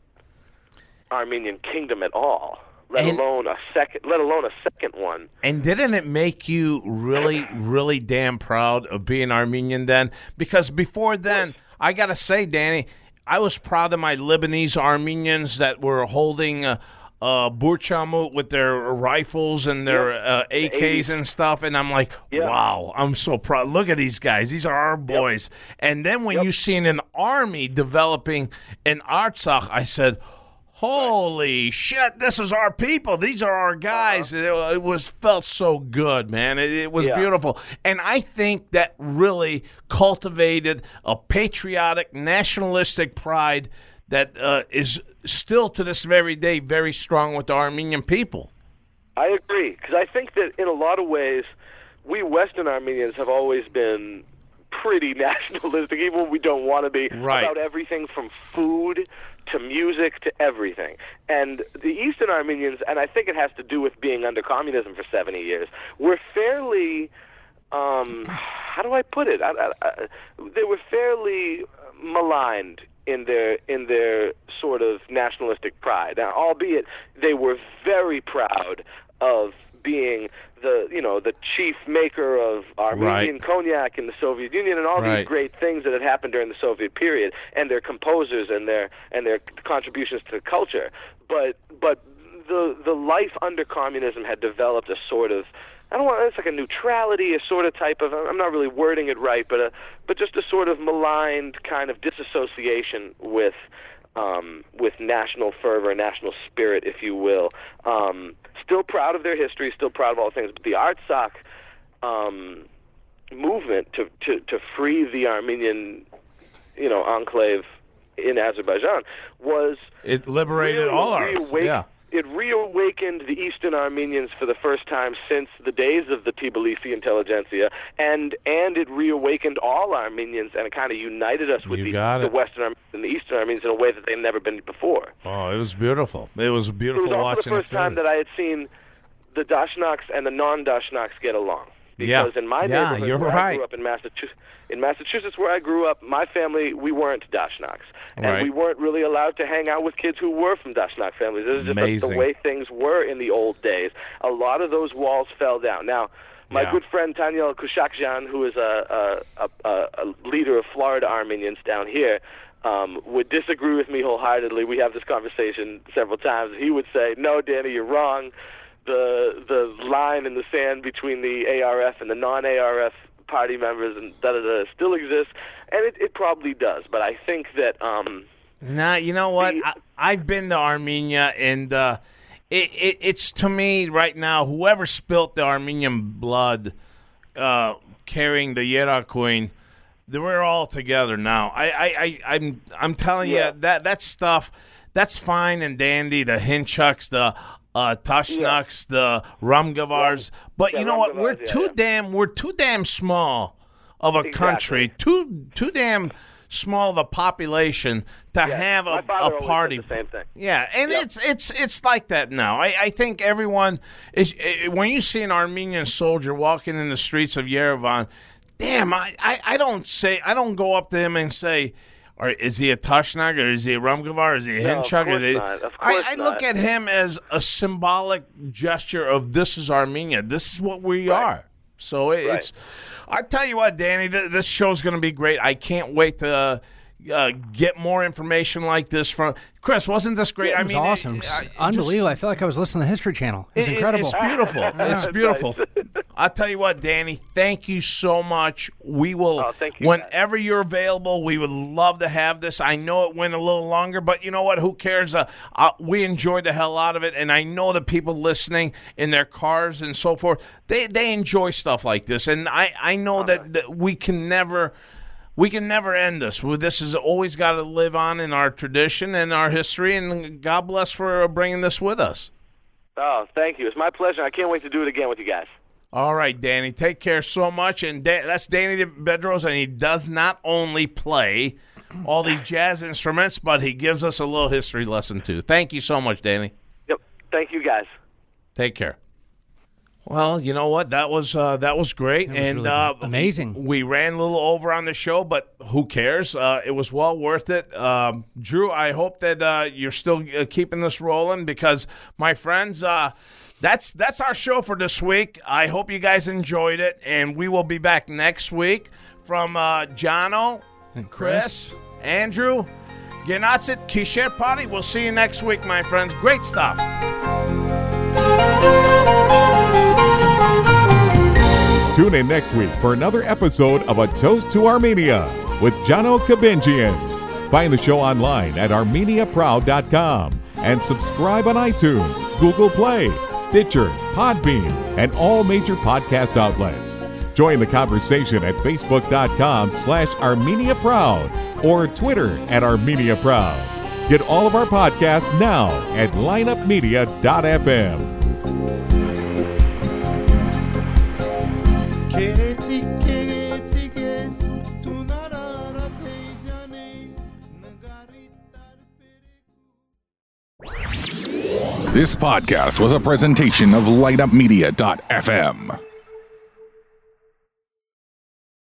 Armenian kingdom at all. Let And- alone a second, let alone a second one. And didn't it make you really, really damn proud of being Armenian then? Because before then, I got to say, Danny, I was proud of my Lebanese Armenians that were holding uh, uh, Burchamut with their rifles and their uh, A Ks and stuff. And I'm like, Yeah. wow, I'm so proud. Look at these guys. These are our boys. And then when you seen an army developing in Artsakh, I said, holy shit, this is our people. These are our guys. Uh-huh. It, it was felt so good, man. It, it was Yeah. beautiful. And I think that really cultivated a patriotic, nationalistic pride that uh, is still to this very day very strong with the Armenian people. I agree, because I think that in a lot of ways, we Western Armenians have always been pretty nationalistic, even when we don't want to be, Right. about everything from food to music to everything. And the Eastern Armenians, and I think it has to do with being under communism for seventy years, were fairly, um, how do I put it? I, I, I, they were fairly maligned in their in their sort of nationalistic pride. Now, albeit they were very proud of being the you know the chief maker of Armenian Right. cognac in the Soviet Union and all Right. these great things that had happened during the Soviet period, and their composers and their and their contributions to the culture. But but the the life under communism had developed a sort of, I don't want, it's like a neutrality, a sort of type of, I'm not really wording it right, but a, but just a sort of maligned kind of disassociation with um, with national fervor, national spirit, if you will. Um, still proud of their history, still proud of all things, but the Artsakh um, movement to, to, to free the Armenian, you know, enclave in Azerbaijan was It liberated really all ours. reawak- Yeah. It reawakened the Eastern Armenians for the first time since the days of the Tbilisi intelligentsia, and and it reawakened all Armenians, and it kind of united us with You the, got the it. Western Armenians and the Eastern Armenians in a way that they'd never been before. Oh, it was beautiful. It was It beautiful was also watching the first it. time that I had seen the Dashnaks and the non-Dashnaks get along. Yeah. Because in my Yeah, neighborhood, you're where I right. grew up in Massachusetts, in Massachusetts, where I grew up, my family, we weren't Dashnaks. And Right. we weren't really allowed to hang out with kids who were from Dashnak families. This is just Amazing. the way things were in the old days. A lot of those walls fell down. Now, my Yeah. good friend Tanyel Kushakjan, who is a, a, a, a leader of Florida Armenians down here, um, would disagree with me wholeheartedly. We have this conversation several times. He would say, no, Danny, you're wrong. The the line in the sand between the A R F and the non-A R F party members and da da da still exists, and it, it probably does. But I think that um, Nah, you know what? The- I, I've been to Armenia, and uh, it, it, it's to me right now, whoever spilt the Armenian blood uh, carrying the Yera Queen, they we're all together now. I, I, I, I'm, I'm telling Yeah. you that that stuff, that's fine and dandy. The Hinchuks, the uh, Tashnaks, the Ramgavars, but Yeah, you know what? Ramgavars, We're yeah, too yeah. damn, we're too damn small of a Exactly. country, too, too damn small of a population to have my a, father a always said party. the same thing. Yeah, and Yep. it's it's it's like that now. I, I think everyone is eh, when you see an Armenian soldier walking in the streets of Yerevan, damn, I, I, I don't say I don't go up to him and say, or is he a Tashnak or is he a Rumgavar? Is he a No, of Hinchuk? Or course they, not. Of I, course I look not. at him as a symbolic gesture of this is Armenia. This is what we Right. are. So it, Right. it's. I tell you what, Danny, th- this show's going to be great. I can't wait to. Uh, uh, get more information like this from Chris. Wasn't this great? It I was mean, awesome. it- It's I- just- unbelievable. I feel like I was listening to the History Channel. It's it- it- incredible. It's beautiful. It's beautiful. I'll tell you what, Danny, thank you so much. We will, Oh, thank you, whenever you're available, we would love to have this. I know it went a little longer, but you know what? Who cares? Uh, uh, we enjoyed the hell out of it, and I know the people listening in their cars and so forth, they, they enjoy stuff like this. And I, I know that, that we can never... We can never end this. Well, this has always got to live on in our tradition and our history, and God bless for bringing this with us. Oh, thank you. It's my pleasure. I can't wait to do it again with you guys. All right, Danny. Take care so much. And da- that's Danny Bedros, and he does not only play all these jazz instruments, but he gives us a little history lesson, too. Thank you so much, Danny. Yep. Thank you, guys. Take care. Well, you know what? That was uh, that was great, was and really uh, good. Amazing. We ran a little over on the show, but who cares? Uh, it was well worth it. Um, Drew, I hope that uh, you're still uh, keeping this rolling because, my friends, uh, that's that's our show for this week. I hope you guys enjoyed it, and we will be back next week from uh, Jono, And Chris, Andrew, Genatsit, Kisher Party. We'll see you next week, my friends. Great stuff. Tune in next week for another episode of A Toast to Armenia with Jono Kabenjian. Find the show online at armenia proud dot com and subscribe on iTunes, Google Play, Stitcher, Podbean, and all major podcast outlets. Join the conversation at facebook.com slash Armenia Proud or Twitter at Armenia Proud. Get all of our podcasts now at lineup media dot f m. Kitty, kitty, kitty. This podcast was a presentation of light up media dot f m.